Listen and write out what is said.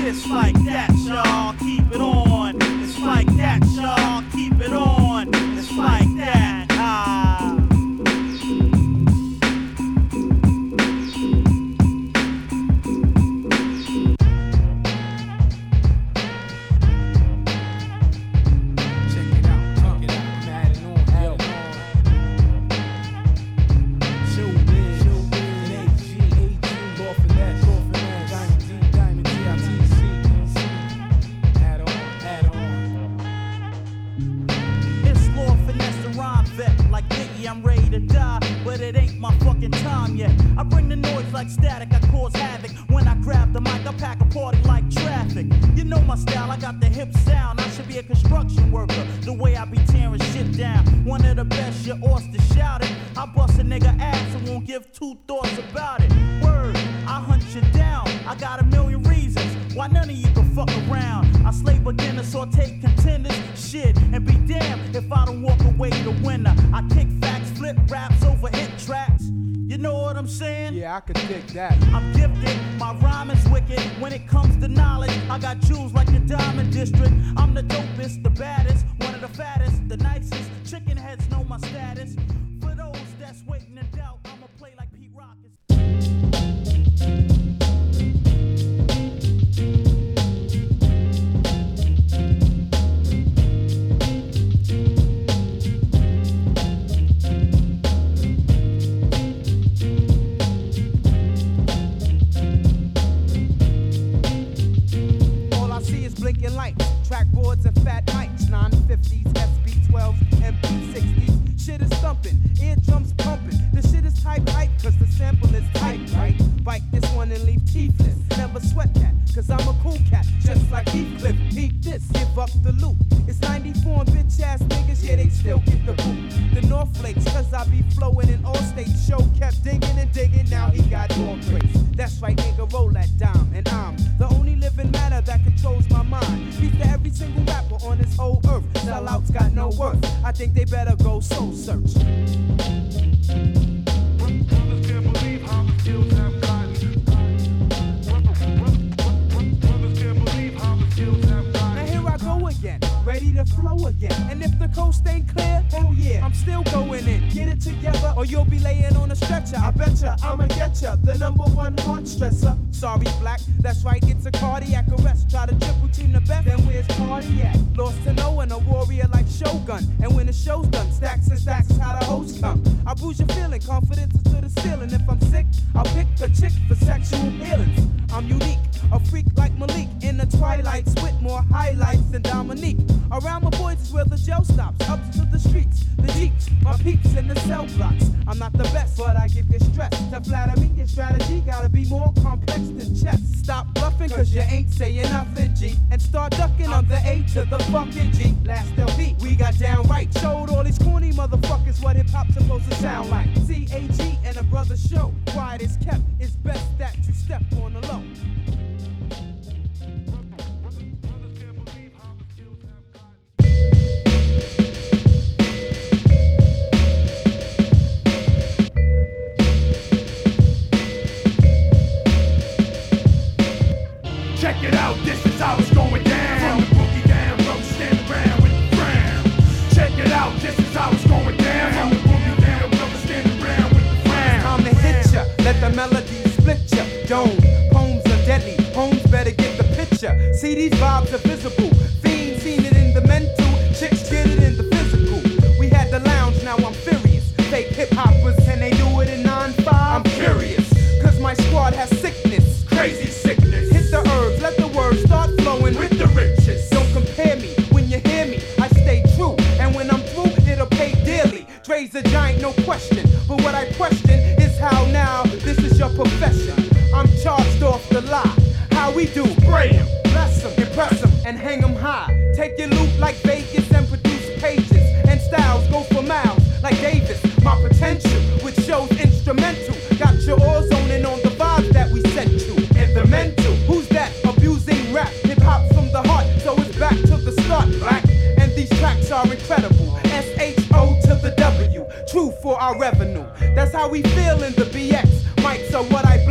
It's like that, y'all, keep it on. It's like that, y'all, keep it on. It's like that, I'm ready to die, but it ain't my fucking time yet. I bring the noise like static, I cause havoc. When I grab the mic, I pack a party like traffic. You know my style, I got the hip sound. I should be a construction worker, the way I be tearing shit down. One of the best, you ought to shout it. I bust a nigga ass and won't give two thoughts about it. Word, I hunt you down. I got a million reasons why none of you can fuck around. I slay beginners or take contenders, shit, and be damned if I don't walk away the winner. I kick facts, flip raps over hit tracks. You know what I'm saying? Yeah, I could dig that. I'm gifted, my rhyme is wicked. When it comes to knowledge, I got jewels like the Diamond District. I'm the dopest, the baddest, one of the fattest, the nicest. Chicken heads know my status. For those that's waiting in doubt, I'ma play like Pete Rock. Blinking lights, track boards and fat mics, 950s, SB12s, MP60s. Shit is thumping, eardrums pumping. The shit is type hype, cause the sample is tight, right? Bite this one and leave teethless. Never sweat that, cause I'm a cool cat, just like Heathcliff. Peep this, give up the loot. It's 94 and bitch ass niggas, yeah, they still get the boot. The North Flakes, cause I be flowing in all states. Show kept digging and digging, now he got more grace. That's right, nigga, roll that dime. And I'm the only living matter that controls my mind. Beat to every single rapper on this whole earth. Sellouts got no worth. I think they better go soul search. Brothers can't believe how the skills have gotten. Brothers can't believe how the skills have gotten. Now here I go again, ready to flow again. And if the coast ain't clear, hell yeah, I'm still going in. Get it together or you'll be laying on a stretcher. I betcha I'ma get ya, the #1 heart stressor. Sorry, black, that's right, it's a cardiac arrest. Try to triple team the best, then where's party at? Lost to knowing a warrior like Shogun. And when the show's done, stacks and stacks is how the hoes come. I bruise your feeling, confidence is to the ceiling. If I'm sick, I'll pick a chick for sexual healings. I'm unique, a freak like Malik. In the twilights with more highlights than Dominique. Around my boys is where the gel stops. Up to the streets, the jeeps, my peeps in the cell blocks. I'm not the best, but I give you stress. To flatter me, your strategy gotta be more complex than chess. Stop bluffing, cause you ain't saying nothing, G. And start ducking, I'm the A to the fucking G. Last LB, we got down right. Showed all these corny motherfuckers what hip hop's supposed to sound like. CAG and a brother show. Quiet is kept, it's best that you step on the low. Check it out, this is how it's going down. From the boogie down, low, stand around with the frown. Check it out, this is how it's going down. From the boogie down, low, stand around with the frown. Time to hit ya, let the melody split ya. Dome, poems are deadly, homes better get the picture. See these vibes are visible, fiends seen it in the mental, chicks get it in the physical. We had the lounge, now I'm furious. Fake hip hoppers, can they do it in 9-5? I'm curious, cause my squad has sickness, Crazy sickness. hit the herbs, let the words start flowing With the riches. Don't compare me, when you hear me, I stay true. And when I'm through, it'll pay dearly. Dre's a giant, no question. But what I question is how now this is your profession. I'm charged off the lie. How we do? Spray 'em. Bless 'em, impress 'em, and hang 'em high. Take your loot like Vegas and produce pages. And styles go for miles like Davis. My potential, which shows instrumental. Got your all zoning on the vibes that we sent you. And the mental, who's that abusing rap? Hip hop's from the heart, so it's back to the start, black. And these tracks are incredible. SHO to the W, true for our revenue. That's how we feel in the BX. Mics are what I